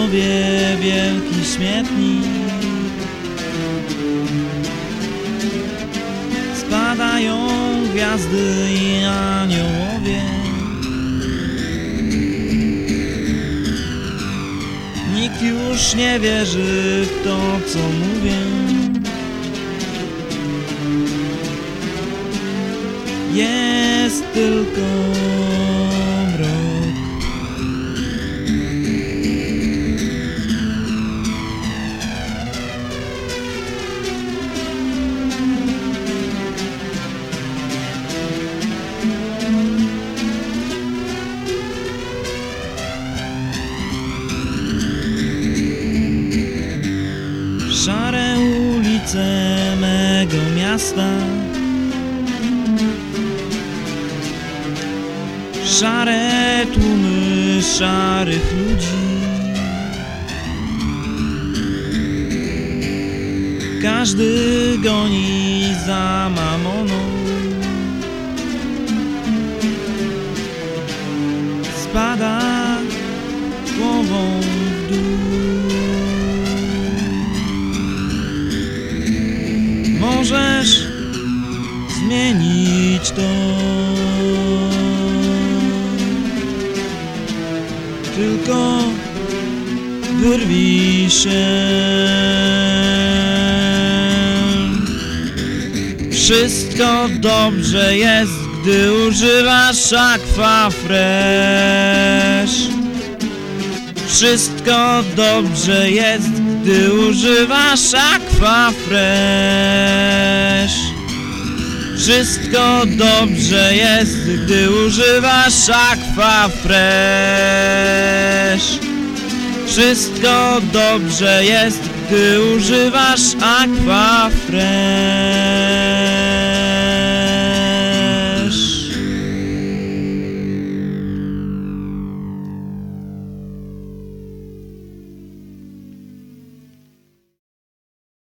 Aniołowie, wielki śmietnik. Spadają gwiazdy i aniołowie. Nikt już nie wierzy w to, co mówię. Jest tylko mrok. Szare ulice mego miasta, szare tłumy szarych ludzi. Każdy goni za mamoną. Spada głową w dół. Możesz zmienić to, tylko wyrwij się. Wszystko dobrze jest, gdy używasz Aqua Fresh. Wszystko dobrze jest, gdy używasz Aqua Fresh. Wszystko dobrze jest, gdy używasz Aqua Fresh. Wszystko dobrze jest, gdy używasz Aqua Fresh.